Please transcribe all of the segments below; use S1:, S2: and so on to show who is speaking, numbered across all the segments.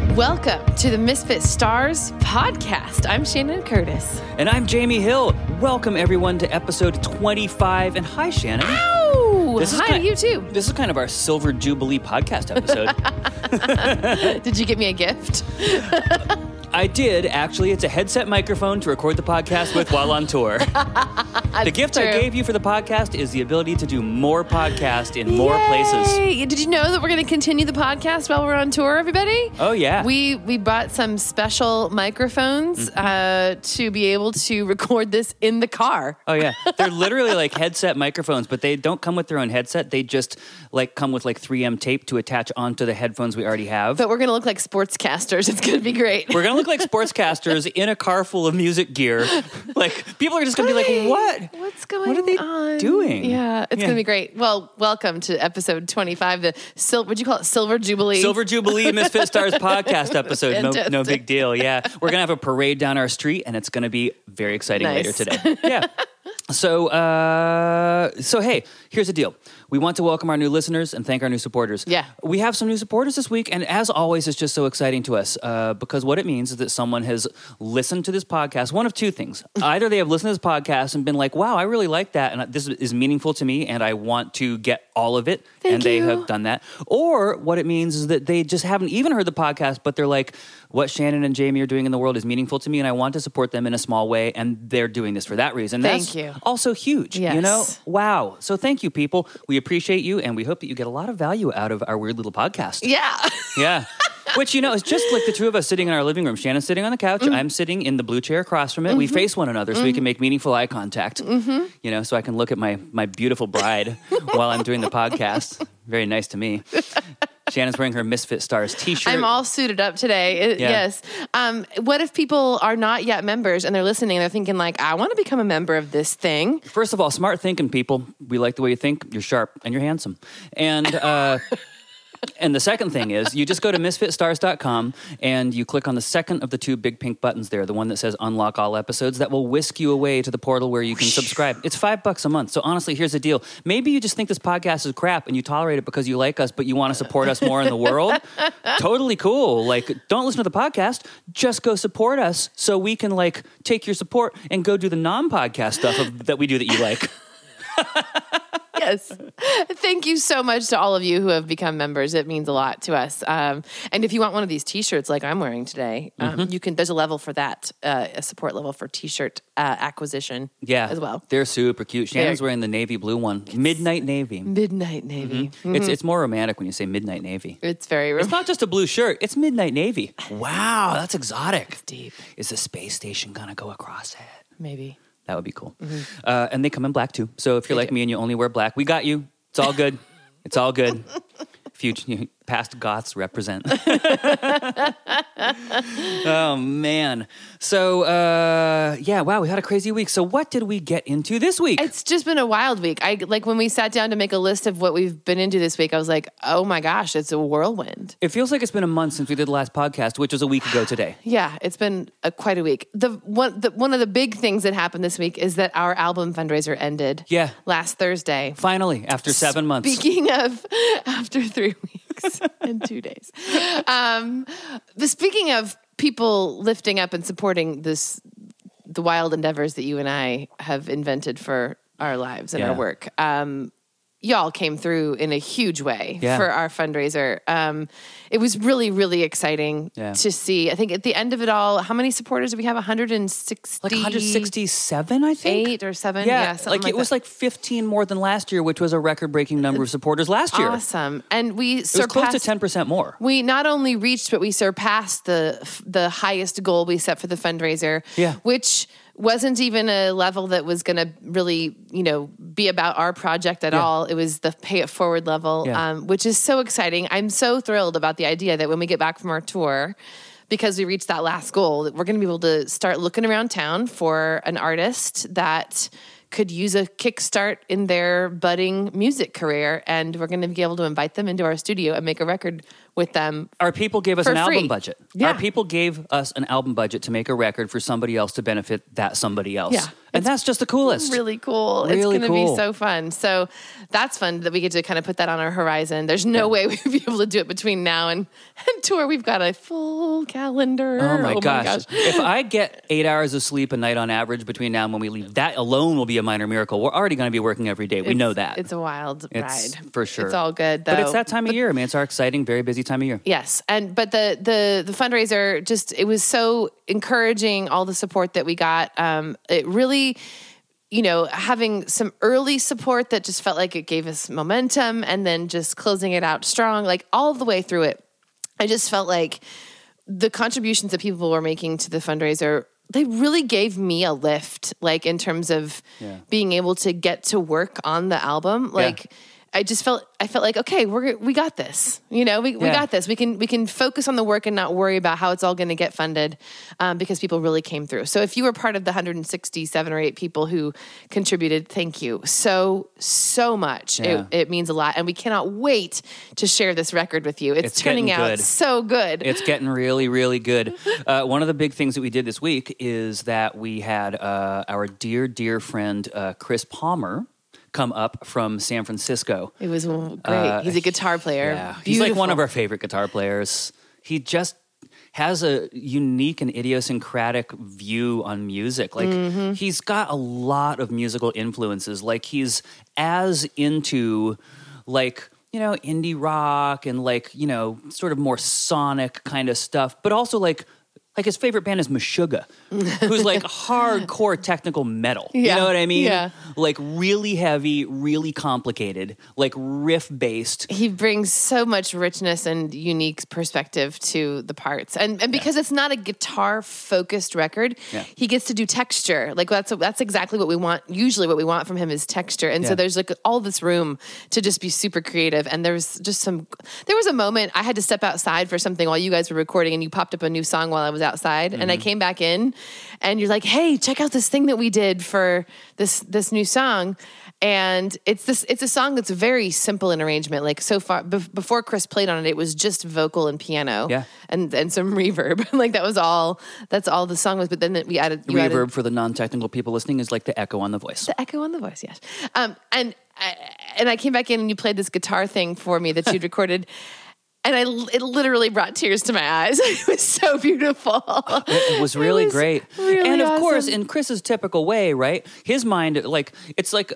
S1: Welcome to the Misfit Stars podcast. I'm Shannon Curtis.
S2: And I'm Jamie Hill. Welcome, everyone, to episode 25. And hi, Shannon.
S1: Ow! Hi to you, too.
S2: This is kind of our Silver Jubilee podcast episode.
S1: Did you get me a gift?
S2: I did, actually. It's a headset microphone to record the podcast with while on tour. The gift
S1: true.
S2: I gave you for the podcast is the ability to do more podcasts in more places.
S1: Did you know that we're going to continue the podcast while we're on tour, everybody?
S2: Oh, yeah.
S1: We bought some special microphones to be able to record this in the car.
S2: Oh, yeah. They're literally like headset microphones, but they don't come with their own headset. They just come with 3M tape to attach onto the headphones we already have.
S1: But we're going to look like sportscasters. It's going to be great.
S2: We're going to look like sportscasters in a car full of music gear. People are just going to be like, what?
S1: What's going on?
S2: What are they doing?
S1: Yeah, it's going to be great. Well, welcome to episode 25, what'd you call it? Silver Jubilee?
S2: Silver Jubilee Misfit Stars podcast episode. No big deal. Yeah. We're going to have a parade down our street, and it's going to be very exciting later today. Yeah. So hey, here's the deal. We want to welcome our new listeners and thank our new supporters.
S1: Yeah.
S2: We have some new supporters this week, and as always, it's just so exciting to us because what it means is that someone has listened to this podcast. One of two things. Either they have listened to this podcast and been like, wow, I really like that, and this is meaningful to me, and I want to get all of it, and they have done that. Or what it means is that they just haven't even heard the podcast, but they're like, what Shannon and Jamie are doing in the world is meaningful to me, and I want to support them in a small way, and they're doing this for that reason.
S1: Thank you.
S2: Also huge, you know? Wow. So thank you, people. We appreciate you, and we hope that you get a lot of value out of our weird little podcast.
S1: Yeah.
S2: Yeah. Which, is just like the two of us sitting in our living room. Shannon's sitting on the couch. I'm sitting in the blue chair across from it. We face one another so we can make meaningful eye contact. So I can look at my beautiful bride while I'm doing the podcast. Very nice to me. Shannon's wearing her Misfit Stars t-shirt.
S1: I'm all suited up today. Yes. What if people are not yet members and they're listening and they're thinking I want to become a member of this thing?
S2: First of all, smart thinking, people. We like the way you think. You're sharp and you're handsome. And and the second thing is you just go to misfitstars.com and you click on the second of the two big pink buttons there, the one that says unlock all episodes. That will whisk you away to the portal where you can subscribe. It's $5 a month. So honestly, here's the deal. Maybe you just think this podcast is crap and you tolerate it because you like us, but you want to support us more in the world. Totally cool. Don't listen to the podcast. Just go support us so we can take your support and go do the non-podcast stuff that we do that you like.
S1: Yes. Thank you so much to all of you who have become members. It means a lot to us. And if you want one of these t-shirts like I'm wearing today, there's a level for that, a support level for t-shirt acquisition as well.
S2: They're super cute. Shannon's wearing the navy blue one. Midnight Navy.
S1: Midnight Navy.
S2: Mm-hmm. It's more romantic when you say Midnight Navy.
S1: It's very romantic.
S2: It's not just a blue shirt. It's Midnight Navy. Wow, that's exotic.
S1: It's deep.
S2: Is the space station going to go across it?
S1: Maybe.
S2: That would be cool. And they come in black, too. So if you're like me and you only wear black, we got you. It's all good. It's all good. Future past goths represent. Oh, man. So, wow, we had a crazy week. So what did we get into this week?
S1: It's just been a wild week. When we sat down to make a list of what we've been into this week, I was like, oh my gosh, it's a whirlwind.
S2: It feels like it's been a month since we did the last podcast, which was a week ago today.
S1: Yeah, it's been quite a week. One of the big things that happened this week is that our album fundraiser ended last Thursday.
S2: Finally, after 7 months.
S1: Speaking of, after 3 weeks and 2 days. Speaking of people lifting up and supporting the wild endeavors that you and I have invented for our lives and our work. Y'all came through in a huge way for our fundraiser. It was really, really exciting to see. I think at the end of it all, how many supporters do we have? 160?
S2: 167, I think.
S1: 8 or 7?
S2: Yeah,
S1: something
S2: it was 15 more than last year, which was a record-breaking number of supporters last year.
S1: Awesome. And we surpassed...
S2: It was close to 10% more.
S1: We not only reached, but we surpassed the highest goal we set for the fundraiser, which wasn't even a level that was going to really, be about our project at all. It was the pay it forward level, which is so exciting. I'm so thrilled about the idea that when we get back from our tour, because we reached that last goal, that we're going to be able to start looking around town for an artist that could use a kickstart in their budding music career. And we're going to be able to invite them into our studio and make a record with them.
S2: Our people gave us an
S1: free.
S2: album budget.
S1: Yeah.
S2: Our people gave us an album budget to make a record for somebody else to benefit that somebody else.
S1: Yeah.
S2: And that's just the coolest.
S1: Really cool.
S2: Really
S1: it's going to
S2: cool.
S1: be so fun. So that's fun that we get to kind of put that on our horizon. There's no way we'd be able to do it between now and tour. We've got a full calendar.
S2: Oh my gosh. If I get 8 hours of sleep a night on average between now and when we leave, that alone will be a minor miracle. We're already going to be working every day. We know that.
S1: It's a wild ride.
S2: For sure.
S1: It's all good, though.
S2: But it's that time of year. I mean, it's our exciting, very busy time of year.
S1: Yes. But the fundraiser just, it was so encouraging, all the support that we got. It really, having some early support that just felt like it gave us momentum, and then just closing it out strong, like all the way through it. I just felt like the contributions that people were making to the fundraiser, they really gave me a lift, like in terms of being able to get to work on the album. Like I felt like, okay, we got this. We got this. We can focus on the work and not worry about how it's all going to get funded, because people really came through. So if you were part of the 167 or 8 people who contributed, thank you so much.
S2: Yeah.
S1: It means a lot, and we cannot wait to share this record with you. It's turning out so good.
S2: It's getting really, really good. One of the big things that we did this week is that we had our dear friend Chris Palmer come up from San Francisco.
S1: It was great. He's a guitar player.
S2: Yeah. He's like one of our favorite guitar players. He just has a unique and idiosyncratic view on music. Like he's got a lot of musical influences. Like he's as into like, indie rock and like, sort of more sonic kind of stuff, but also like his favorite band is Meshuggah, who's like hardcore technical metal. You know what I mean?
S1: Yeah.
S2: Like really heavy, really complicated, like riff-based.
S1: He brings so much richness and unique perspective to the parts. And because it's not a guitar-focused record, he gets to do texture. Like that's exactly what we want. Usually what we want from him is texture. And so there's like all this room to just be super creative. And there was a moment I had to step outside for something while you guys were recording, and you popped up a new song while I was outside, and I came back in, and you're like, hey, check out this thing that we did for this new song. And it's a song that's very simple in arrangement. Like so far before Chris played on it, it was just vocal and piano and some reverb. Like that's all the song was. But then we added
S2: reverb for the non-technical people listening is like the echo on the voice.
S1: The echo on the voice, yes. And I came back in, and you played this guitar thing for me that you'd recorded. And it literally brought tears to my eyes. It was so beautiful.
S2: It was really great.
S1: Really
S2: and of
S1: awesome.
S2: course, in Chris's typical way, right? His mind, like, it's like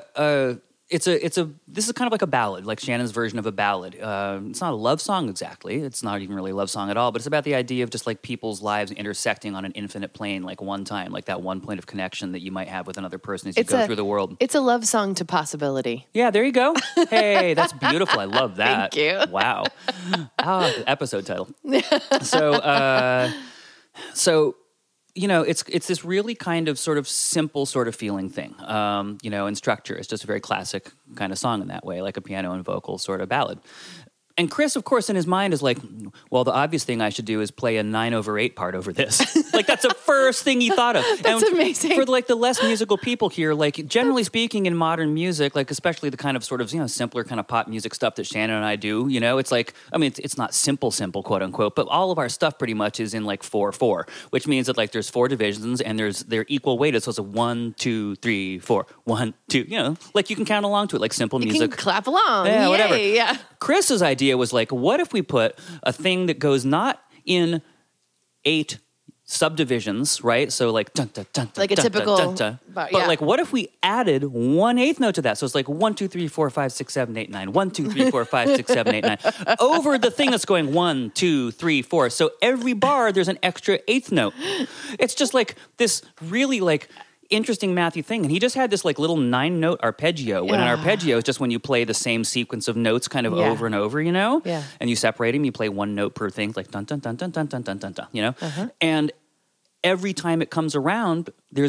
S2: this is kind of like a ballad, like Shannon's version of a ballad. It's not a love song exactly. It's not even really a love song at all, but it's about the idea of just like people's lives intersecting on an infinite plane, like one time, like that one point of connection that you might have with another person as you go through the world.
S1: It's a love song to possibility.
S2: Yeah, there you go. Hey, that's beautiful. I love that.
S1: Thank you.
S2: Wow. Episode title. So it's this really kind of sort of simple sort of feeling thing, in structure. It's just a very classic kind of song in that way, like a piano and vocal sort of ballad. And Chris, of course, in his mind is like, well, the obvious thing I should do is play a 9/8 part over this. Like, that's the first thing he thought of.
S1: That's amazing.
S2: For, like, the less musical people here, like, generally speaking in modern music, like, especially the kind of sort of, simpler kind of pop music stuff that Shannon and I do, it's like, I mean, it's not simple, quote unquote, but all of our stuff pretty much is in, like, 4/4, which means that, like, there's 4 divisions and they're equal weighted. So it's a 1, 2, 3, 4, 1, 2, like, you can count along to it, like, simple music.
S1: You can clap along.
S2: Yeah,
S1: Yay,
S2: whatever.
S1: Yeah.
S2: Chris's idea was like, what if we put a thing that goes not in 8 subdivisions, right? So like, dun, dun, dun,
S1: like a
S2: dun,
S1: typical,
S2: dun, dun, dun. But like, what if we added 1/8 note to that? So it's like 1, 2, 3, 4, 5, 6, 7, 8, 9. 1, 2, 3, 4, 5, 6, 7, 8, 9. Over the thing that's going 1, 2, 3, 4. So every bar, there's an extra 8th note. It's just like this really like interesting mathy thing. And he just had this like little 9-note arpeggio. When an arpeggio is just when you play the same sequence of notes kind of over and over,
S1: Yeah.
S2: And you separate them, you play 1 note per thing, like dun dun dun dun dun dun dun dun dun, And every time it comes around, there's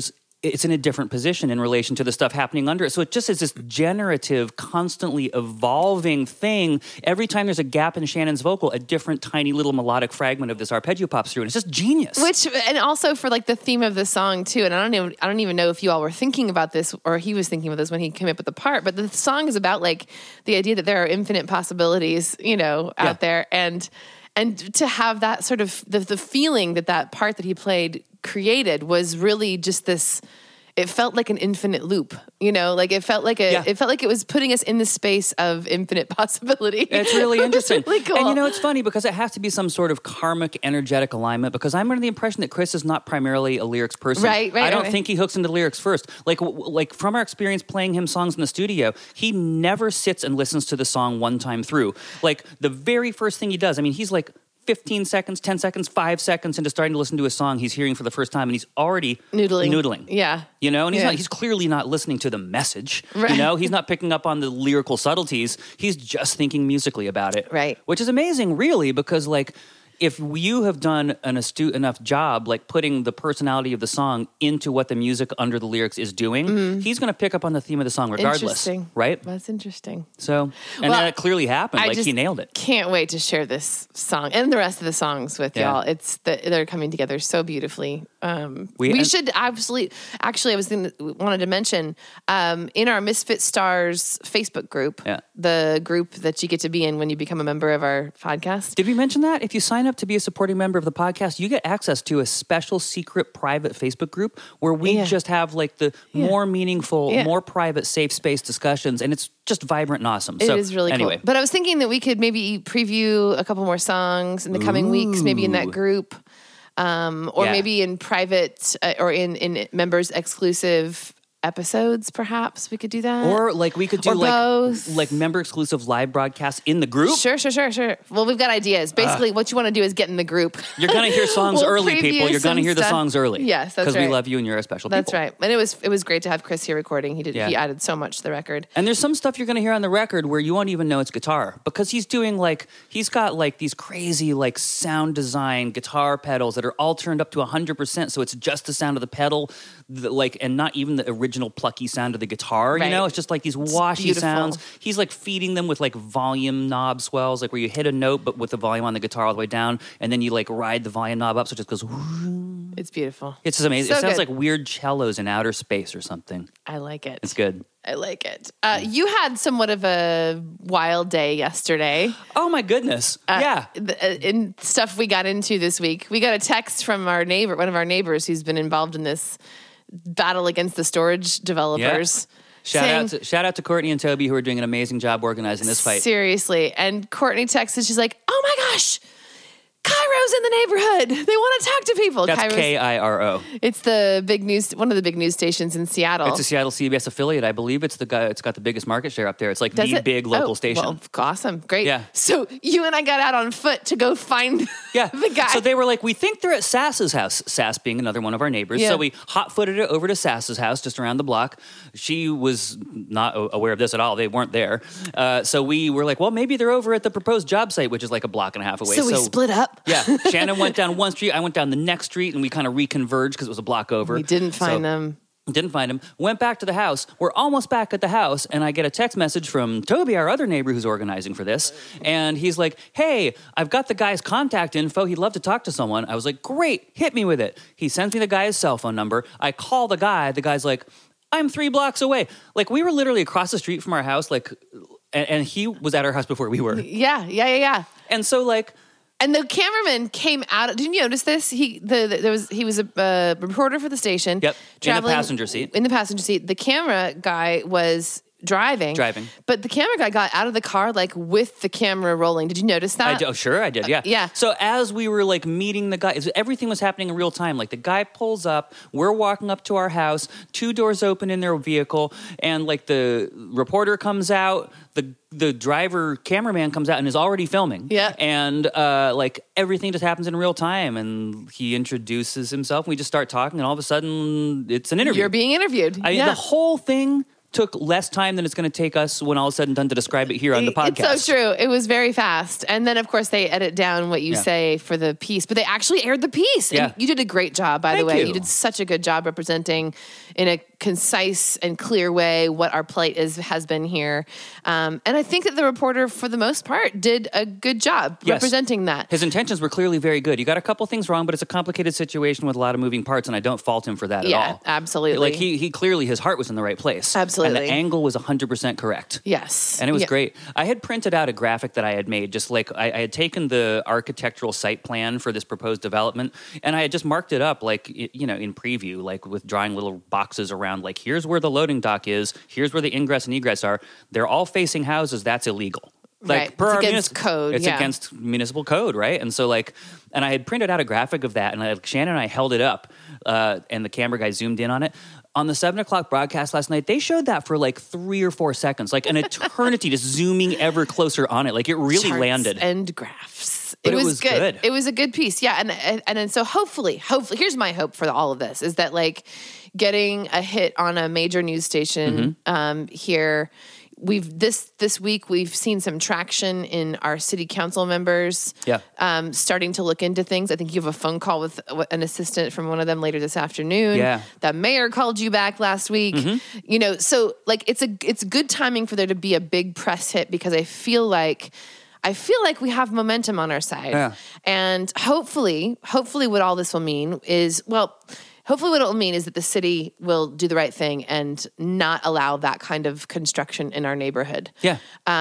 S2: it's in a different position in relation to the stuff happening under it. So it just is this generative, constantly evolving thing. Every time there's a gap in Shannon's vocal, a different tiny little melodic fragment of this arpeggio pops through, and it's just genius.
S1: And also for like the theme of the song too. And I don't even know if you all were thinking about this or he was thinking about this when he came up with the part, but the song is about like the idea that there are infinite possibilities, out there. And to have that sort of the feeling that part that he played created was really just this. It felt like an infinite loop, like it felt like it was putting us in the space of infinite possibility.
S2: It's really interesting.
S1: Really cool.
S2: And it's funny because it has to be some sort of karmic, energetic alignment, because I'm under the impression that Chris is not primarily a lyrics person.
S1: Right.
S2: I don't think he hooks into lyrics first. Like from our experience playing him songs in the studio, he never sits and listens to the song one time through. Like the very first thing he does, he's like 15 seconds, 10 seconds, 5 seconds into starting to listen to a song he's hearing for the first time, and he's already noodling.
S1: Yeah.
S2: And he's clearly not listening to the message. Right. He's not picking up on the lyrical subtleties. He's just thinking musically about it.
S1: Right.
S2: Which is amazing, really, because if you have done an astute enough job, like putting the personality of the song into what the music under the lyrics is doing, he's going to pick up on the theme of the song regardless.
S1: Interesting.
S2: Right?
S1: That's interesting.
S2: So, that clearly happened. He nailed it.
S1: Can't wait to share this song and the rest of the songs with y'all. They're coming together so beautifully. We should absolutely. Actually, wanted to mention in our Misfit Stars Facebook group, the group that you get to be in when you become a member of our podcast.
S2: Did we mention that? If you sign up to be a supporting member of the podcast, you get access to a special secret private Facebook group where we just have like the more meaningful, more private, safe space discussions, and it's just vibrant and awesome.
S1: It is really cool. But I was thinking that we could maybe preview a couple more songs in the coming weeks, maybe in that group. Or maybe in private or in members exclusive episodes, perhaps we could do that.
S2: Or we could do like member exclusive live broadcasts in the group.
S1: Sure. Well, we've got ideas. Basically, what you want to do is get in the group.
S2: You're going to hear songs early, people. You're going to hear the songs early.
S1: Yes, that's right.
S2: Because we love you and you're a special people.
S1: That's right. And it was great to have Chris here recording. He added so much to the record.
S2: And there's some stuff you're going to hear on the record where you won't even know it's guitar, because he's doing he's got these crazy sound design guitar pedals that are all turned up to 100%, so it's just the sound of the pedal, and not even the original plucky sound of the guitar.
S1: Right.
S2: It's just these washy sounds. He's feeding them with volume knob swells, where you hit a note but with the volume on the guitar all the way down, and then you ride the volume knob up, so it just goes.
S1: It's beautiful.
S2: It's just amazing. So it sounds like weird cellos in outer space or something.
S1: I like it.
S2: It's good.
S1: I like it. You had somewhat of a wild day yesterday.
S2: Oh my goodness! Yeah.
S1: In stuff we got into this week, we got a text from one of our neighbors who's been involved in this battle against the storage developers.
S2: Yeah. Shout out to Courtney and Toby, who are doing an amazing job organizing this fight.
S1: Seriously. And Courtney texted, she's like, "Oh my gosh, Cairo's in the neighborhood. They want to talk to people."
S2: That's Kiro.
S1: It's one of the big news stations in Seattle.
S2: It's a Seattle CBS affiliate, I believe. It's got the biggest market share up there. It's big local station.
S1: Well, awesome, great.
S2: Yeah.
S1: So you and I got out on foot to go find the guy.
S2: So they were like, we think they're at Sass's house. Sass being another one of our neighbors. Yeah. So we hot-footed it over to Sass's house, just around the block. She was not aware of this at all. They weren't there. So we were like, well, maybe they're over at the proposed job site, which is a block and a half away.
S1: So we split up.
S2: Yeah. Shannon went down one street, I went down the next street, and we kind of reconverged because it was a block over.
S1: We didn't find them.
S2: Didn't find him. Went back to the house. We're almost back at the house, and I get a text message from Toby, our other neighbor who's organizing for this. And he's like, "Hey, I've got the guy's contact info. He'd love to talk to someone." I was like, "Great, hit me with it." He sends me the guy's cell phone number. I call the guy. The guy's like, "I'm 3 blocks away." We were literally across the street from our house, and he was at our house before we were.
S1: Yeah.
S2: And so
S1: and the cameraman came out. Didn't you notice this? He was a reporter for the station.
S2: Yep.
S1: Traveling
S2: in the passenger seat.
S1: In the passenger seat. The camera guy was driving. But the camera guy got out of the car with the camera rolling. Did you notice that?
S2: Sure, I did. Yeah.
S1: Yeah.
S2: So as we were meeting the guy, everything was happening in real time. The guy pulls up, we're walking up to our house, 2 doors open in their vehicle, and the reporter comes out. The driver cameraman comes out and is already filming.
S1: Yeah.
S2: And everything just happens in real time, and he introduces himself, and we just start talking, and all of a sudden it's an interview.
S1: You're being interviewed.
S2: The whole thing took less time than it's going to take us when all is said and done to describe it here on the podcast.
S1: It's so true. It was very fast. And then, of course, they edit down what you say for the piece, but they actually aired the piece. And you did a great job, by the way. You did such a good job representing in a concise and clear way what our plight has been here. And I think that the reporter, for the most part, did a good job representing that.
S2: His intentions were clearly very good. You got a couple things wrong, but it's a complicated situation with a lot of moving parts, and I don't fault him for that at all.
S1: Yeah, absolutely.
S2: Like, he clearly, his heart was in the right place.
S1: Absolutely.
S2: And the angle was 100% correct.
S1: Yes.
S2: And it was great. I had printed out a graphic that I had made, just like I had taken the architectural site plan for this proposed development, and I had just marked it up, like, you know, in preview, like with drawing little boxes around, like, here's where the loading dock is, here's where the ingress and egress are. They're all facing houses. That's illegal. Like,
S1: per it's against code.
S2: It's against municipal code, right? And so, like, and I had printed out a graphic of that, and Shannon and I held it up, and the camera guy zoomed in on it. On the 7 o'clock broadcast last night, they showed that for like 3 or 4 seconds, like an eternity, just zooming ever closer on it. Like, it really
S1: Charts
S2: landed.
S1: And graphs.
S2: But it was good.
S1: It was a good piece. Yeah. And so hopefully, here's my hope for all of this is that, like, getting a hit on a major news station here. This week we've seen some traction in our city council members starting to look into things. I think you have a phone call with an assistant from one of them later this afternoon.
S2: Yeah.
S1: That mayor called you back last week. You know, so like it's good timing for there to be a big press hit, because I feel like we have momentum on our side.
S2: Yeah.
S1: And hopefully what all this will mean is, hopefully what it will mean is that the city will do the right thing and not allow that kind of construction in our neighborhood.
S2: Yeah.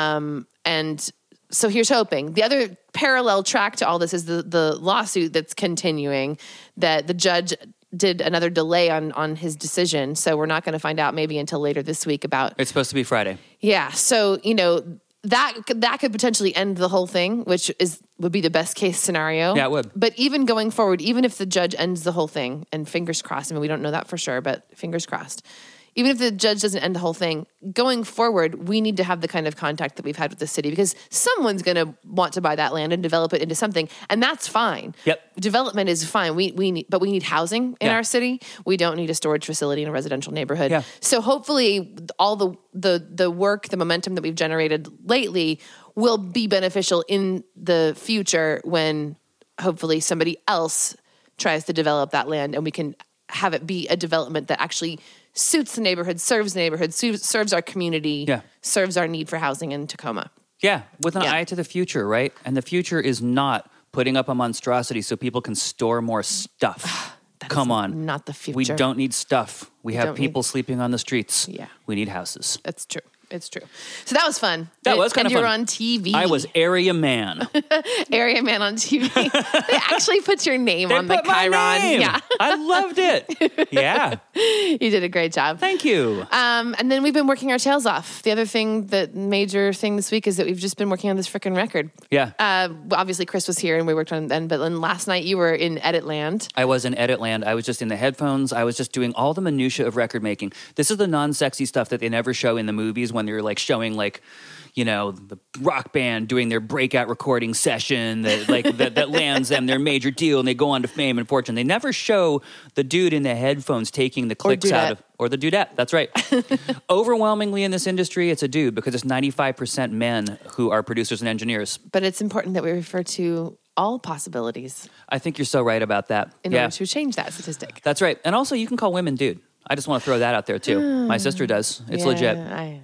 S1: And so here's hoping. The other parallel track to all this is the lawsuit that's continuing, that the judge did another delay on his decision. So we're not going to find out maybe until later this week about...
S2: It's supposed to be Friday.
S1: Yeah. So, you know... That could potentially end the whole thing, which would be the best case scenario.
S2: Yeah, it would.
S1: But even going forward, even if the judge ends the whole thing, and fingers crossed, I mean, we don't know that for sure, but fingers crossed. Even if the judge doesn't end the whole thing, going forward, we need to have the kind of contact that we've had with the city, because someone's going to want to buy that land and develop it into something, and that's fine.
S2: Yep.
S1: Development is fine. We need housing in our city. We don't need a storage facility in a residential neighborhood.
S2: Yeah.
S1: So hopefully all the work, the momentum that we've generated lately will be beneficial in the future when hopefully somebody else tries to develop that land, and we can have it be a development that actually suits the neighborhood, serves the neighborhood, serves our community, serves our need for housing in Tacoma.
S2: Yeah, with an eye to the future, right? And the future is not putting up a monstrosity so people can store more stuff. Come on.
S1: Not the future.
S2: We don't need stuff. We have people sleeping on the streets.
S1: Yeah.
S2: We need houses.
S1: That's true. It's true. So that was fun.
S2: That was kind of fun.
S1: And you're on TV.
S2: I was Area Man.
S1: Area Man on TV. They actually put your name on the Chiron.
S2: My name.
S1: Yeah.
S2: I loved it. Yeah.
S1: You did a great job.
S2: Thank you.
S1: And then we've been working our tails off. The other major thing this week is that we've just been working on this frickin' record.
S2: Yeah.
S1: Obviously Chris was here and we worked on it then, but then last night you were in Edit Land.
S2: I was in Edit Land. I was just in the headphones. I was just doing all the minutia of record making. This is the non-sexy stuff that they never show in the movies when they're like showing like, you know, the rock band doing their breakout recording session that lands them their major deal and they go on to fame and fortune. They never show the dude in the headphones taking the clicks out of, or the dudette. That's right. Overwhelmingly in this industry, it's a dude because it's 95% men who are producers and engineers.
S1: But it's important that we refer to all possibilities.
S2: I think you're so right about that.
S1: In order to change that statistic.
S2: That's right. And also you can call women dude. I just want to throw that out there too. My sister does. It's legit.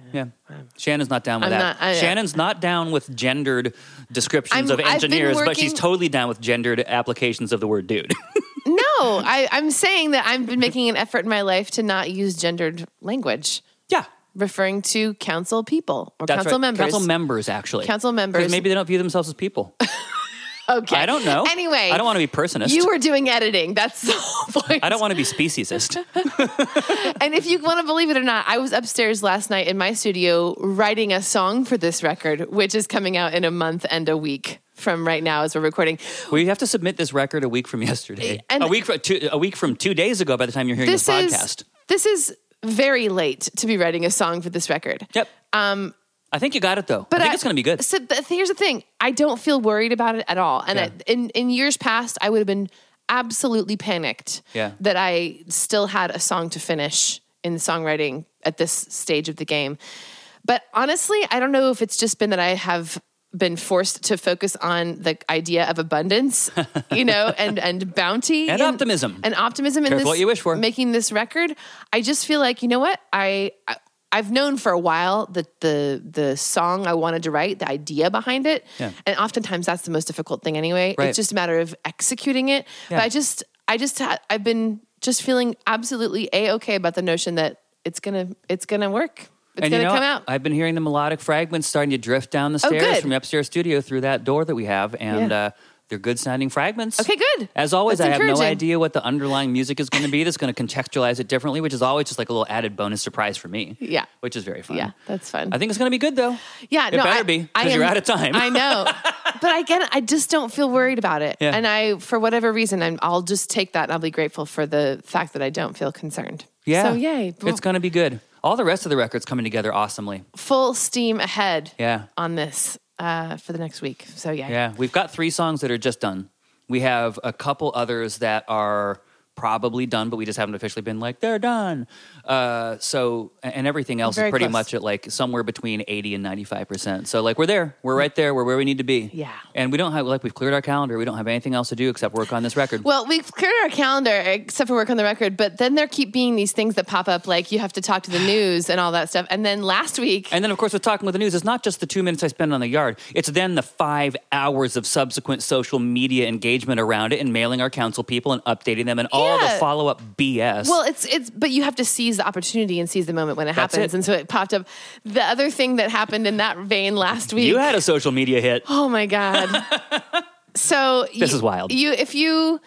S2: Shannon's not down with that. Shannon's not down with gendered descriptions of engineers, but she's totally down with gendered applications of the word dude.
S1: No, I'm saying that I've been making an effort in my life to not use gendered language.
S2: Yeah.
S1: Referring to council people or council members.
S2: Council members, actually.
S1: Council members.
S2: Because maybe they don't view themselves as people.
S1: Okay.
S2: I don't know.
S1: Anyway.
S2: I don't want to be personist.
S1: You were doing editing. That's the whole point.
S2: I don't want to be speciesist.
S1: And if you want to believe it or not, I was upstairs last night in my studio writing a song for this record, which is coming out in a month and a week from right now as we're recording.
S2: Well, you have to submit this record a week from yesterday. And a week from 2 days ago by the time you're hearing this podcast.
S1: This is very late to be writing a song for this record.
S2: Yep. I think you got it, though. I think it's going to be good.
S1: So here's the thing. I don't feel worried about it at all. And in years past, I would have been absolutely panicked that I still had a song to finish in songwriting at this stage of the game. But honestly, I don't know if it's just been that I have been forced to focus on the idea of abundance, and bounty
S2: and optimism.
S1: And optimism in
S2: this, what you wish for.
S1: Making this record. I just feel like, you know what? I've known for a while that the song I wanted to write, the idea behind it, and oftentimes that's the most difficult thing anyway. Right. It's just a matter of executing it. Yeah. But I've been just feeling absolutely A-okay about the notion that it's gonna work. It's going to come out.
S2: I've been hearing the melodic fragments starting to drift down the stairs from the upstairs studio through that door that we have, and they're good sounding fragments.
S1: Okay, good.
S2: As always, I have no idea what the underlying music is going to be that's going to contextualize it differently, which is always just like a little added bonus surprise for me.
S1: Yeah.
S2: Which is very fun.
S1: Yeah, that's fun.
S2: I think it's going to be good, though.
S1: Yeah,
S2: it better be, because you're out of time.
S1: I know. But again, I just don't feel worried about it. Yeah. And for whatever reason, I'll just take that and I'll be grateful for the fact that I don't feel concerned.
S2: Yeah.
S1: So yay.
S2: It's going to be good. All the rest of the record's coming together awesomely.
S1: Full steam ahead on this for the next week. So yeah.
S2: Yeah, we've got 3 songs that are just done. We have a couple others that are probably done, but we just haven't officially been like, they're done. And everything else is pretty much at like somewhere between 80 and 95%. So like we're there. We're right there. We're where we need to be.
S1: Yeah.
S2: And we don't have, we've cleared our calendar. We don't have anything else to do except work on this record.
S1: Well, we've cleared our calendar except for work on the record, but then there keep being these things that pop up, like you have to talk to the news and all that stuff. And then last week...
S2: And then, of course, with talking with the news, it's not just the 2 minutes I spend on the yard. It's then the 5 hours of subsequent social media engagement around it and mailing our council people and updating them and all the follow-up BS.
S1: Well, but you have to seize the opportunity and seize the moment when it happens. And so it popped up. The other thing that happened in that vein last week.
S2: You had a social media hit.
S1: Oh my God. So
S2: this is wild.
S1: If you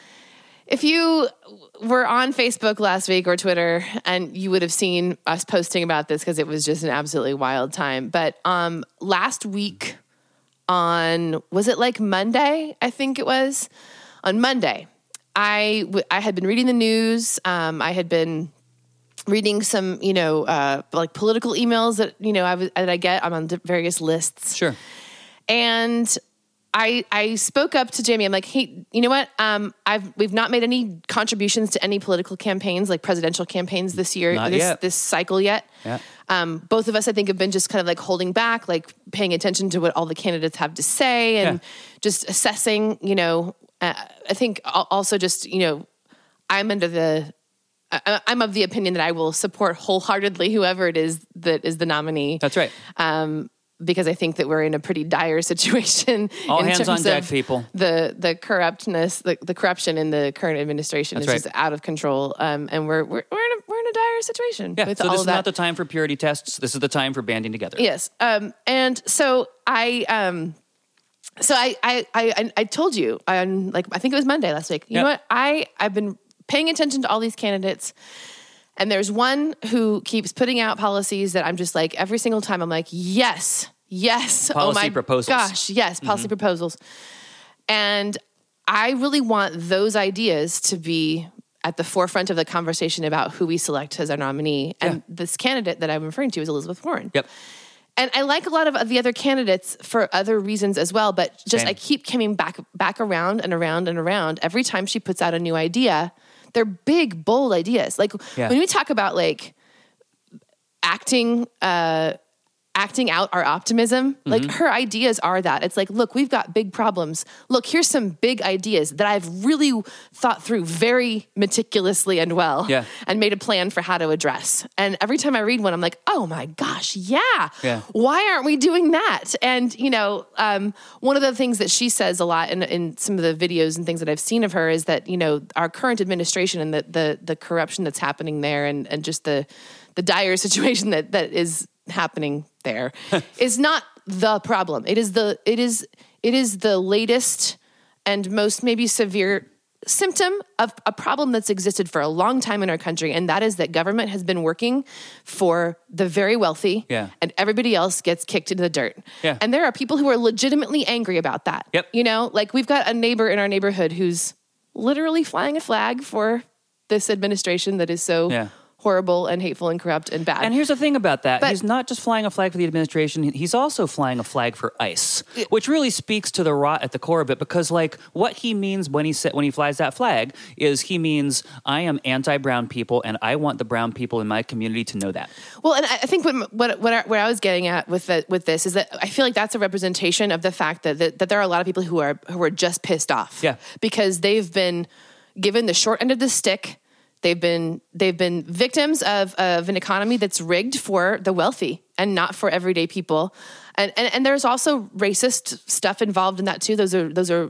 S1: were on Facebook last week or Twitter, and you would have seen us posting about this because it was just an absolutely wild time. But last week was it like Monday? I think it was on Monday. I had been reading the news. I had been reading some, like political emails that, I get. I'm on various lists.
S2: Sure.
S1: And I spoke up to Jamie. I'm like, hey, you know what? We've not made any contributions to any political campaigns, like presidential campaigns this year, this cycle yet.
S2: Yeah.
S1: Both of us, I think, have been just kind of like holding back, like paying attention to what all the candidates have to say and just assessing, I think also just, I'm of the opinion that I will support wholeheartedly whoever it is that is the nominee.
S2: That's right.
S1: Because I think that we're in a pretty dire situation.
S2: All hands on deck, people.
S1: The corruptness, the corruption in the current administration is just out of control. And we're in a dire situation.
S2: Yeah.
S1: With
S2: so
S1: all
S2: this
S1: of
S2: is not the time for purity tests. This is the time for banding together.
S1: Yes. And so I told you I think it was Monday last week. You know what? I've been paying attention to all these candidates. And there's one who keeps putting out policies that I'm just like, every single time I'm like, yes.
S2: Policy proposals.
S1: Gosh, yes, policy proposals. And I really want those ideas to be at the forefront of the conversation about who we select as our nominee. And this candidate that I'm referring to is Elizabeth Warren.
S2: Yep.
S1: And I like a lot of the other candidates for other reasons as well, but just I keep coming back around and around and around. Every time she puts out a new idea, they're big, bold ideas. Like when we talk about like acting out our optimism, like her ideas are that. It's like, look, we've got big problems. Look, here's some big ideas that I've really thought through very meticulously and well and made a plan for how to address. And every time I read one, I'm like, oh my gosh, why aren't we doing that? And, one of the things that she says a lot in some of the videos and things that I've seen of her is that, our current administration and the corruption that's happening there and just the dire situation that is happening there is not the problem. It is the latest and most maybe severe symptom of a problem that's existed for a long time in our country, and that is that government has been working for the very wealthy, and everybody else gets kicked into the dirt. Yeah. And there are people who are legitimately angry about that.
S2: Yep.
S1: Like we've got a neighbor in our neighborhood who's literally flying a flag for this administration that is so horrible and hateful and corrupt and bad.
S2: And here's the thing about that. He's not just flying a flag for the administration. He's also flying a flag for ICE, which really speaks to the rot at the core of it, because like what he means when he flies that flag is he means I am anti-brown people and I want the brown people in my community to know that.
S1: Well, and I think where I was getting at with this is that I feel like that's a representation of the fact that there are a lot of people who are just pissed off.
S2: Yeah.
S1: Because they've been given the short end of the stick. They've been victims of an economy that's rigged for the wealthy and not for everyday people. And there's also racist stuff involved in that too. Those are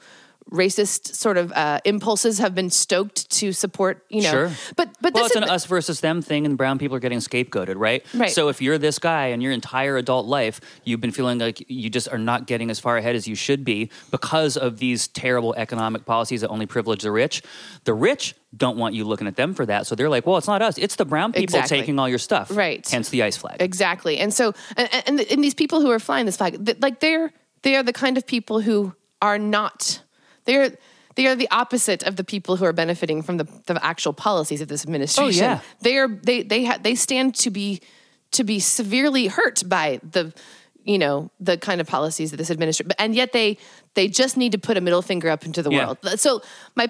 S1: racist sort of impulses have been stoked to support,
S2: Sure.
S1: But
S2: it's an us versus them thing, and brown people are getting scapegoated, right?
S1: Right.
S2: So if you're this guy and your entire adult life, you've been feeling like you just are not getting as far ahead as you should be because of these terrible economic policies that only privilege the rich. The rich don't want you looking at them for that. So they're like, well, it's not us. It's the brown people taking all your stuff.
S1: Right.
S2: Hence the ICE flag.
S1: Exactly. And so, and these people who are flying this flag, they are the kind of people who are not... They are the opposite of the people who are benefiting from the actual policies of this administration.
S2: Oh, yeah.
S1: They stand to be severely hurt by the kind of policies of this administration, and yet they just need to put a middle finger up into the world. So my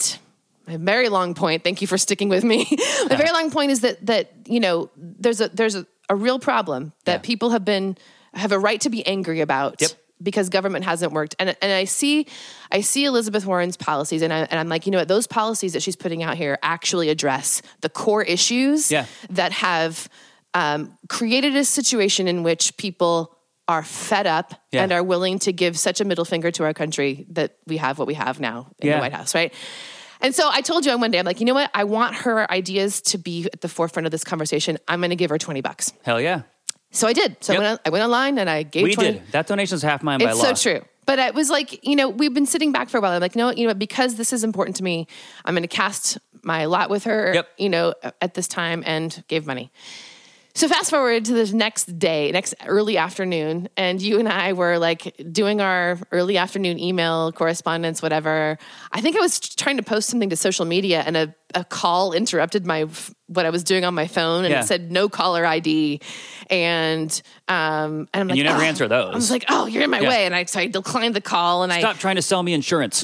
S1: very long point. Thank you for sticking with me. My very long point is that there's a real problem that people have a right to be angry about.
S2: Yep.
S1: Because government hasn't worked. And I see Elizabeth Warren's policies and I'm like, you know what, those policies that she's putting out here actually address the core issues that have created a situation in which people are fed up and are willing to give such a middle finger to our country that we have what we have now in the White House, right? And so I told you on Monday, I'm like, you know what? I want her ideas to be at the forefront of this conversation. I'm going to give her $20.
S2: Hell yeah.
S1: So I did. So I went online and I gave $20.
S2: We did. That donation's half mine by law.
S1: It's so true. But I was like, we've been sitting back for a while. I'm like, no, because this is important to me, I'm going to cast my lot with her, at this time, and gave money. So fast forward to the next early afternoon, and you and I were like doing our early afternoon email correspondence, whatever. I think I was trying to post something to social media, and a call interrupted what I was doing on my phone, and it said no caller ID, and I'm like,
S2: and you never answer those.
S1: I was like, oh, you're in my way, and I declined the call, and
S2: Stop trying to sell me insurance.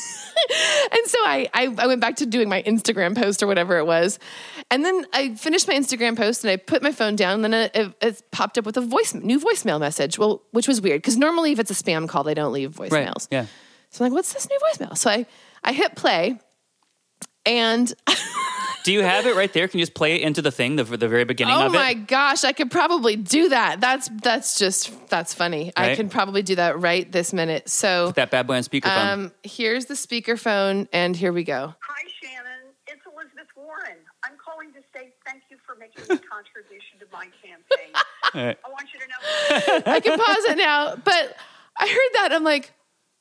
S1: And so I went back to doing my Instagram post or whatever it was. And then I finished my Instagram post and I put my phone down, and then it popped up with a new voicemail message, which was weird because normally if it's a spam call, they don't leave voicemails.
S2: Right. Yeah.
S1: So I'm like, what's this new voicemail? So I hit play and...
S2: Do you have it right there? Can you just play it into the thing, the very beginning of it?
S1: Oh my gosh, I could probably do that. That's funny. Right? I can probably do that right this minute. So
S2: put that bad boy on speakerphone.
S1: Here's the speakerphone, and here we go.
S3: Hi, Shannon. It's Elizabeth Warren. I'm calling to say thank you for making a contribution to my campaign.
S2: Right.
S3: I want you to know.
S1: I can pause it now, but I heard that. I'm like,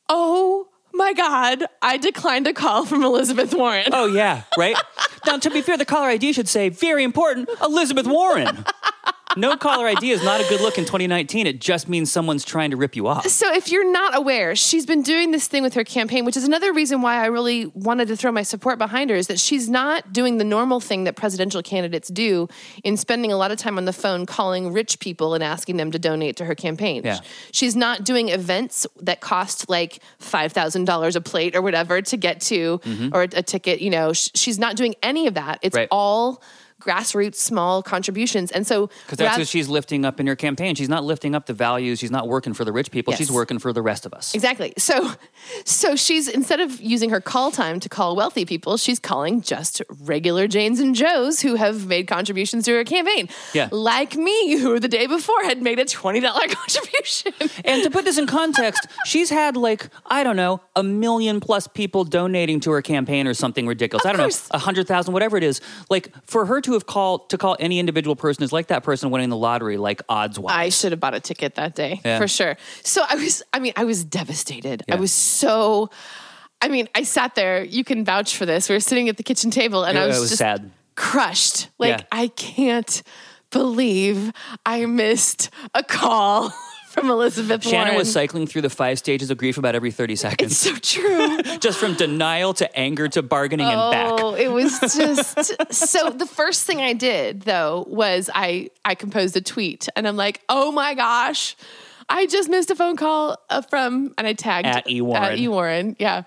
S1: oh my God, I declined a call from Elizabeth Warren.
S2: Oh, yeah, right? Now, to be fair, the caller ID should say, very important, Elizabeth Warren. No caller ID is not a good look in 2019. It just means someone's trying to rip you off.
S1: So if you're not aware, she's been doing this thing with her campaign, which is another reason why I really wanted to throw my support behind her, is that she's not doing the normal thing that presidential candidates do in spending a lot of time on the phone calling rich people and asking them to donate to her campaign.
S2: Yeah.
S1: She's not doing events that cost like $5,000 a plate or whatever to get to, or a ticket. She's not doing any of that. It's all grassroots, small contributions. And so...
S2: Because that's what she's lifting up in her campaign. She's not lifting up the values. She's not working for the rich people. Yes. She's working for the rest of us.
S1: Exactly. So she's, instead of using her call time to call wealthy people, she's calling just regular Janes and Joes who have made contributions to her campaign.
S2: Yeah.
S1: Like me, who the day before had made a $20 contribution.
S2: And to put this in context, she's had like, I don't know, 1 million plus people donating to her campaign or something ridiculous. I don't know, 100,000, whatever it is. Like, for her to have call any individual person is like that person winning the lottery, like odds-wise.
S1: I should have bought a ticket that day, for sure. So I was devastated.
S2: Yeah.
S1: I was so... I sat there. You can vouch for this. We were sitting at the kitchen table, and I was just
S2: sad,
S1: crushed. I can't believe I missed a call from Elizabeth
S2: Shannon
S1: Warren.
S2: was cycling through the 5 stages of grief about every 30 seconds.
S1: It's so true.
S2: Just from denial to anger to bargaining and back.
S1: Oh, it was just so. The first thing I did though was I composed a tweet, and I'm like, oh my gosh, I just missed a phone call from, and I tagged
S2: At E. Warren.
S1: At E. Warren, yeah.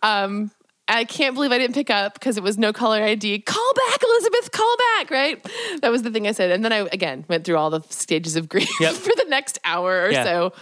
S1: I can't believe I didn't pick up because it was no caller ID. Call back, Elizabeth, call back, right? That was the thing I said. And then I, again, went through all the stages of grief for the next hour or so.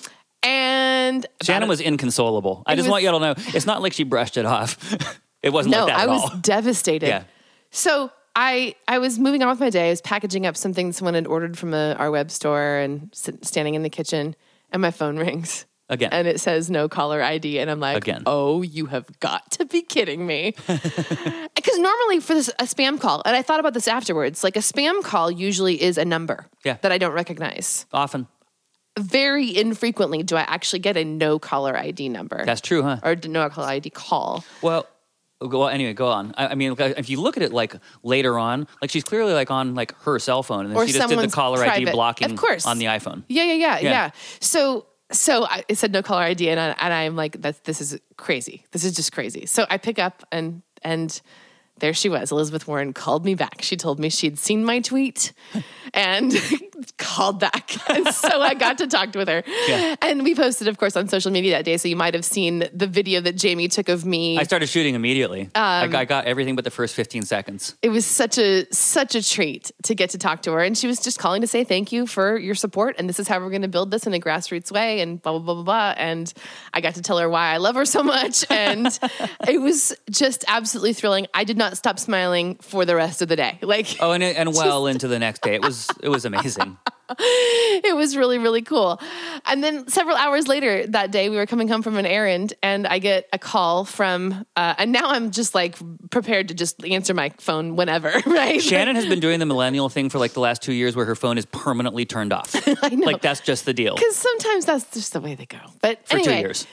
S1: And
S2: Shannon was inconsolable. I just want you all to know, it's not like she brushed it off. It wasn't like that at all.
S1: I was devastated.
S2: Yeah.
S1: So I was moving on with my day. I was packaging up something someone had ordered from our web store and standing in the kitchen, and my phone rings.
S2: Again.
S1: And it says no caller ID. And I'm like, oh, you have got to be kidding me. Because normally for a spam call, and I thought about this afterwards, like a spam call usually is a number that I don't recognize.
S2: Often.
S1: Very infrequently do I actually get a no caller ID number.
S2: That's true, huh?
S1: Or no caller ID call.
S2: Well, anyway, go on. I mean, if you look at it like later on, like she's clearly like on like her cell phone, and then she just did the caller ID blocking on the iPhone.
S1: Yeah. So it said no caller ID, and I'm like, this is crazy. This is just crazy. So I pick up, and there she was. Elizabeth Warren called me back. She told me she'd seen my tweet and called back. And so I got to talk with her. Yeah. And we posted, of course, on social media that day. So you might have seen the video that Jamie took of me.
S2: I started shooting immediately. I got everything but the first 15 seconds.
S1: It was such a treat to get to talk to her. And she was just calling to say thank you for your support. And this is how we're going to build this in a grassroots way, and blah, blah, blah, blah, blah. And I got to tell her why I love her so much. And it was just absolutely thrilling. I did not stop smiling for the rest of the day. Like,
S2: and well into the next day. It was amazing.
S1: It was really, really cool. And then several hours later that day, we were coming home from an errand, and I get a call from, and now I'm just like prepared to just answer my phone whenever, right?
S2: Shannon has been doing the millennial thing for like the last 2 years where her phone is permanently turned off.
S1: I know.
S2: Like that's just the deal.
S1: Because sometimes that's just the way they go. But
S2: for
S1: anyway,
S2: 2 years.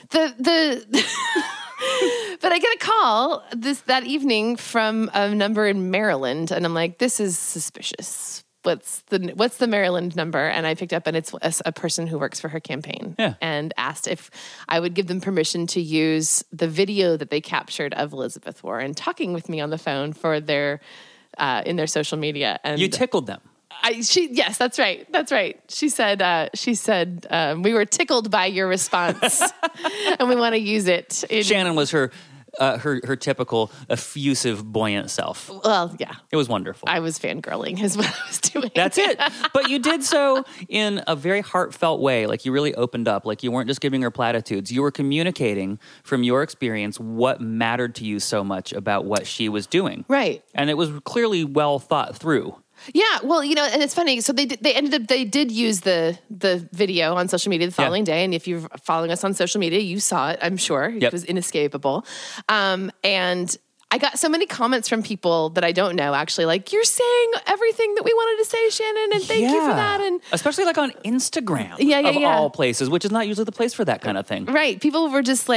S1: But I get a call that evening from a number in Maryland, and I'm like, this is suspicious. What's the Maryland number? And I picked up, and it's a person who works for her campaign, and asked if I would give them permission to use the video that they captured of Elizabeth Warren talking with me on the phone for their in their social media. And
S2: you tickled them.
S1: Yes, that's right. That's right. She said, we were tickled by your response and we want to use it.
S2: Shannon was her typical effusive, buoyant self.
S1: Well, yeah.
S2: It was wonderful.
S1: I was fangirling is what I was doing.
S2: That's it. But you did so in a very heartfelt way. Like you really opened up. Like you weren't just giving her platitudes. You were communicating from your experience what mattered to you so much about what she was doing.
S1: Right.
S2: And it was clearly well thought through.
S1: Yeah, well, and it's funny. So they did use the video on social media the following day, and if you're following us on social media, you saw it. I'm sure it was inescapable. And I got so many comments from people that I don't know, actually, like, you're saying everything that we wanted to say, Shannon, and thank you for that. And
S2: especially like on Instagram, of all places, which is not usually the place for that kind of thing.
S1: Right. People were just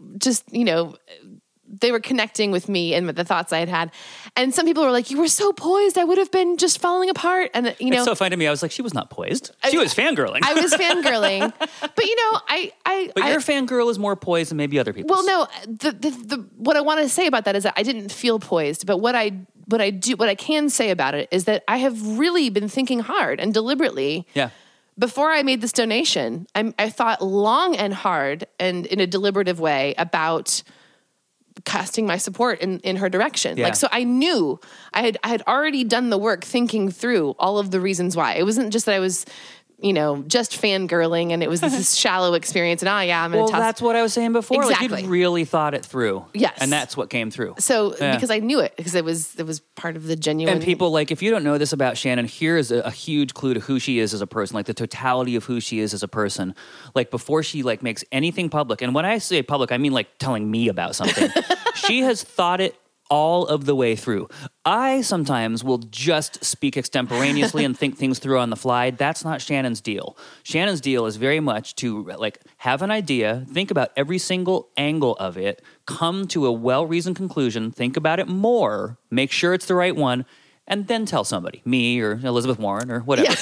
S1: they were connecting with me and with the thoughts I had. And some people were like, you were so poised. I would have been just falling apart. And,
S2: It's so funny to me. I was like, she was not poised. She was fangirling.
S1: I was fangirling. But,
S2: But your fangirl is more poised than maybe other people.
S1: Well, no, what I want to say about that is that I didn't feel poised. But what I can say about it is that I have really been thinking hard and deliberately.
S2: Yeah.
S1: Before I made this donation, I thought long and hard and in a deliberative way about casting my support in her direction.
S2: Yeah.
S1: Like, so I knew I had already done the work thinking through all of the reasons why. It wasn't just that I was, just fangirling and it was this shallow experience and I'm going to toss.
S2: That's what I was saying before.
S1: Exactly.
S2: Like you'd really thought it through.
S1: Yes.
S2: And that's what came through.
S1: So, because I knew it, because it was part of the genuine.
S2: And people, like, if you don't know this about Shannon, here is a huge clue to who she is as a person, like the totality of who she is as a person. Like before she makes anything public, and when I say public, I mean like telling me about something. She has thought it all of the way through. I sometimes will just speak extemporaneously and think things through on the fly. That's not Shannon's deal. Shannon's deal is very much to have an idea, think about every single angle of it, come to a well-reasoned conclusion, think about it more, make sure it's the right one, and then tell somebody, me or Elizabeth Warren or whatever.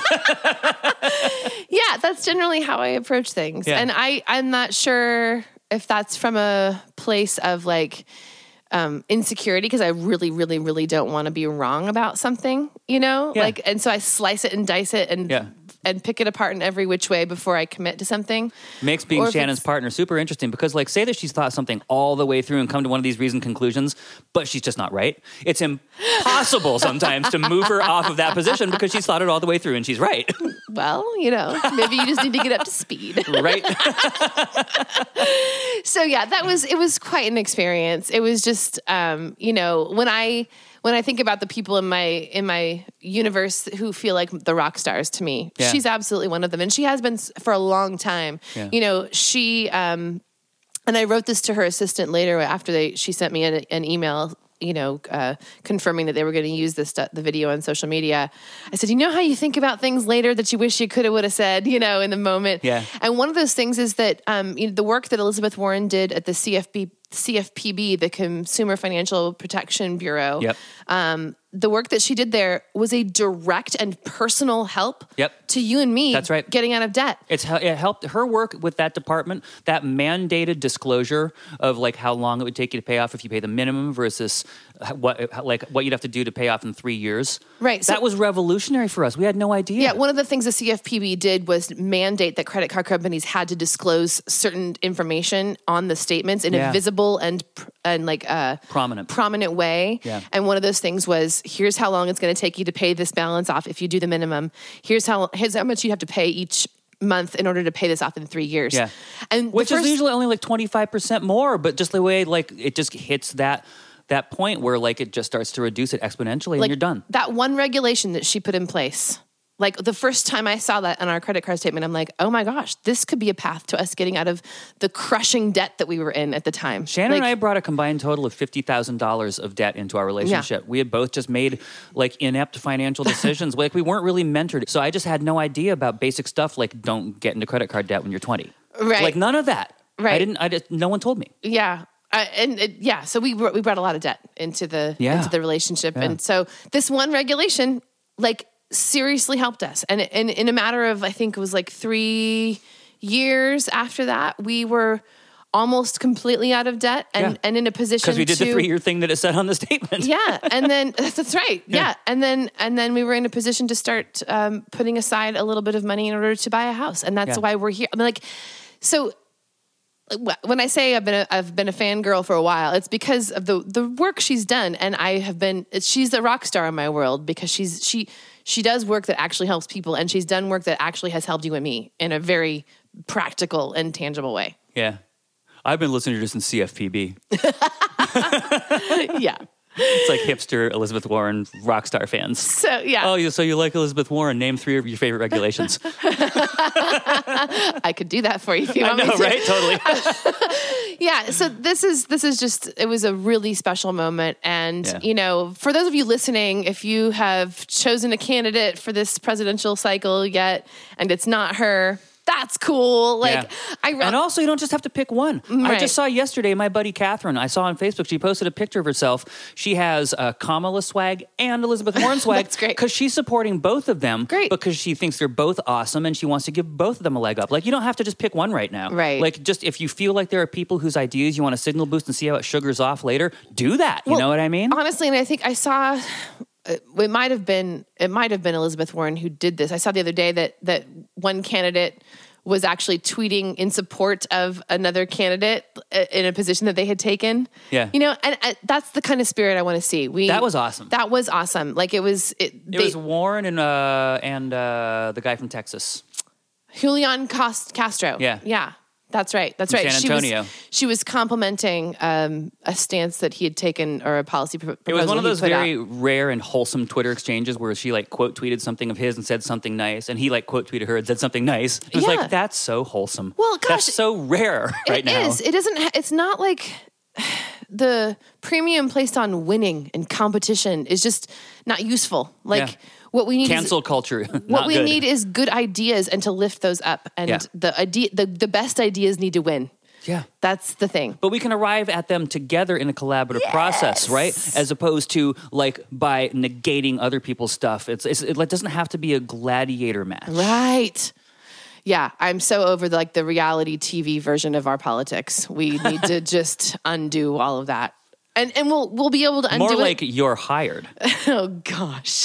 S1: Yeah, that's generally how I approach things.
S2: Yeah.
S1: And I'm not sure if that's from a place of like insecurity, because I really, really, really don't want to be wrong about something, you know?
S2: Yeah.
S1: Like, and so I slice it and dice it and pick it apart in every which way before I commit to something.
S2: Makes being Shannon's partner super interesting because, like, say that she's thought something all the way through and come to one of these reasoned conclusions, but she's just not right. It's impossible sometimes to move her off of that position because she's thought it all the way through and she's right.
S1: Well, you know, maybe you just need to get up to speed.
S2: Right.
S1: So yeah, it was quite an experience. It was just, you know, when I think about the people in my universe who feel like the rock stars to me, she's absolutely one of them. And she has been for a long time. Yeah. You know, she, and I wrote this to her assistant later after she sent me an email, you know, confirming that they were going to use the video on social media. I said, you know how you think about things later that you wish you could have, would have said, you know, in the moment. Yeah. And one of those things is that, you know, the work that Elizabeth Warren did at the CFPB, the Consumer Financial Protection Bureau, the work that she did there was a direct and personal help to you and me. That's right. Getting out of debt.
S2: It helped her work with that department, that mandated disclosure of like how long it would take you to pay off if you pay the minimum versus what you'd have to do to pay off in 3 years.
S1: Right.
S2: That was revolutionary for us. We had no idea.
S1: Yeah. One of the things the CFPB did was mandate that credit card companies had to disclose certain information on the statements in a visible and like prominent way. Yeah. And one of those things was, here's how long it's going to take you to pay this balance off if you do the minimum. Here's how much you have to pay each month in order to pay this off in 3 years. Yeah. And
S2: which is usually only like 25% more, but just the way like it just hits that point where like it just starts to reduce it exponentially and you're done.
S1: That one regulation that she put in place, like the first time I saw that on our credit card statement, I'm like, oh my gosh, this could be a path to us getting out of the crushing debt that we were in at the time.
S2: Shannon and I brought a combined total of $50,000 of debt into our relationship. Yeah. We had both just made like inept financial decisions. Like we weren't really mentored. So I just had no idea about basic stuff like don't get into credit card debt when you're 20.
S1: Right.
S2: Like none of that.
S1: Right.
S2: No one told me.
S1: Yeah. So we brought a lot of debt into the relationship. Yeah. And so this one regulation, like, seriously helped us. And in a matter of, I think it was like 3 years after that, we were almost completely out of debt and in a position
S2: because we did the 3-year thing that it said on the statement.
S1: Yeah. And then that's right. Yeah. And then we were in a position to start putting aside a little bit of money in order to buy a house. And that's why we're here. I mean, like, so when I say I've been a fangirl for a while, it's because of the work she's done. And she's the rock star in my world because she does work that actually helps people, and she's done work that actually has helped you and me in a very practical and tangible way.
S2: Yeah. I've been listening to this in CFPB.
S1: Yeah.
S2: It's like hipster Elizabeth Warren rock star fans.
S1: So, yeah.
S2: Oh, so you like Elizabeth Warren? Name 3 of your favorite regulations.
S1: I could do that for you if you want me to.
S2: Right? Totally.
S1: Yeah. So this is just, it was a really special moment. And, you know, for those of you listening, if you have chosen a candidate for this presidential cycle yet, and it's not her, that's cool. Like,
S2: and also you don't just have to pick one. Right. I just saw yesterday my buddy Catherine. I saw on Facebook she posted a picture of herself. She has Kamala swag and Elizabeth Warren swag.
S1: That's great
S2: because she's supporting both of them.
S1: Great,
S2: because she thinks they're both awesome and she wants to give both of them a leg up. Like you don't have to just pick one right now.
S1: Right.
S2: Like just if you feel like there are people whose ideas you want to signal boost and see how it sugars off later, do that. You know what I mean?
S1: Honestly, and I think I saw. It might have been Elizabeth Warren who did this. I saw the other day that one candidate was actually tweeting in support of another candidate in a position that they had taken. Yeah. You know, and that's the kind of spirit I want to see. That was awesome. That was awesome. Like it was
S2: Warren and the guy from Texas.
S1: Julian Castro. Yeah. Yeah. That's right. That's right.
S2: San Antonio.
S1: She was complimenting a stance that he had taken or a policy proposal.
S2: It was one of those very rare and wholesome Twitter exchanges where she like quote tweeted something of his and said something nice, and he like quote tweeted her and said something nice. It was like, that's so wholesome.
S1: Well, gosh,
S2: that's so rare right now.
S1: It is. It doesn't. It's not like the premium placed on winning and competition is just not useful. Like. What we need
S2: cancel culture.
S1: What we need is good ideas and to lift those up. And the best ideas need to win.
S2: Yeah.
S1: That's the thing.
S2: But we can arrive at them together in a collaborative process, right? As opposed to like by negating other people's stuff. It doesn't have to be a gladiator match.
S1: Right. Yeah, I'm so over the reality TV version of our politics. We need to just undo all of that. And we'll be able to undo
S2: More like you're hired.
S1: Oh gosh.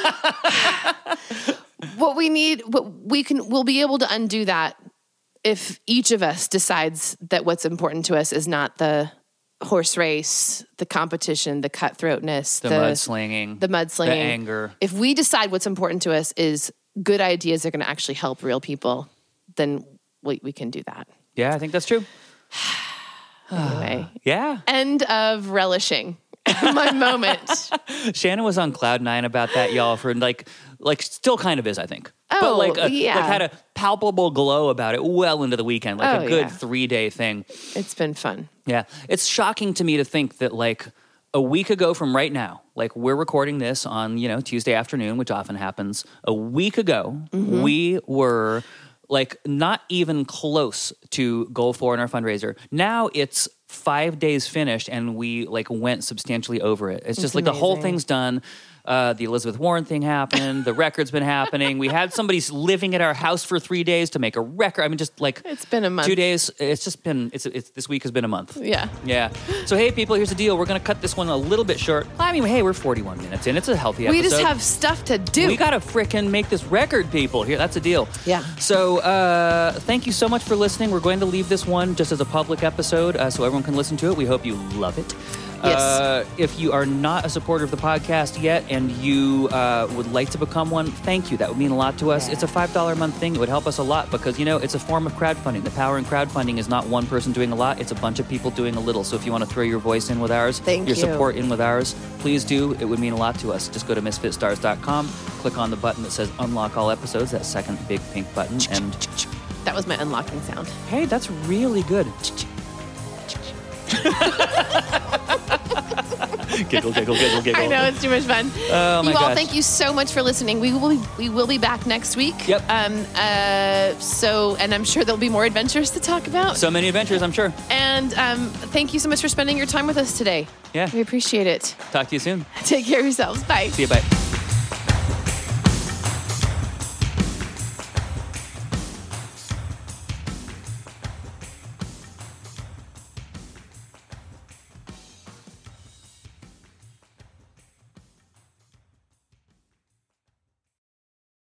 S1: We'll be able to undo that if each of us decides that what's important to us is not the horse race, the competition, the cutthroatness,
S2: the mudslinging, the anger.
S1: If we decide what's important to us is good ideas that are going to actually help real people, then we can do that.
S2: Yeah, I think that's true.
S1: Anyway.
S2: Yeah.
S1: End of relishing my moment.
S2: Shannon was on cloud 9 about that, y'all, for like still kind of is, I think.
S1: Oh,
S2: but had a palpable glow about it well into the weekend, a good 3-day thing.
S1: It's been fun.
S2: Yeah. It's shocking to me to think that a week ago from right now, we're recording this on, Tuesday afternoon, which often happens. A week ago, we were not even close to goal 4 in our fundraiser. Now it's 5 days finished and we went substantially over it. It's just the whole thing's done. The Elizabeth Warren thing happened. The record's been happening. We had somebody living at our house for 3 days to make a record. I mean, just
S1: it's been a month.
S2: 2 days. It's just been, this week has been a month.
S1: Yeah.
S2: Yeah. So, hey, people, here's the deal. We're going to cut this one a little bit short. I mean, hey, we're 41 minutes in. It's a healthy episode.
S1: We just have stuff to do.
S2: We got to frickin' make this record, people. Here, that's a deal.
S1: Yeah.
S2: So, thank you so much for listening. We're going to leave this one just as a public episode so everyone can listen to it. We hope you love it.
S1: Yes.
S2: If you are not a supporter of the podcast yet and you would like to become one, thank you. That would mean a lot to us. Yeah. It's a $5 a month thing. It would help us a lot because, it's a form of crowdfunding. The power in crowdfunding is not one person doing a lot. It's a bunch of people doing a little. So if you want to throw your voice in with ours, your support in with ours, please do. It would mean a lot to us. Just go to misfitstars.com, click on the button that says unlock all episodes, that second big pink button. And
S1: that was my unlocking sound.
S2: Hey, that's really good. Giggle, giggle, giggle, giggle.
S1: I know, it's too much fun.
S2: Oh my
S1: You all,
S2: gosh.
S1: thank you so much for listening. We will be back next week.
S2: Yep.
S1: And I'm sure there'll be more adventures to talk about.
S2: So many adventures, I'm sure.
S1: And thank you so much for spending your time with us today.
S2: Yeah.
S1: We appreciate it.
S2: Talk to you soon.
S1: Take care of yourselves. Bye.
S2: See you, bye.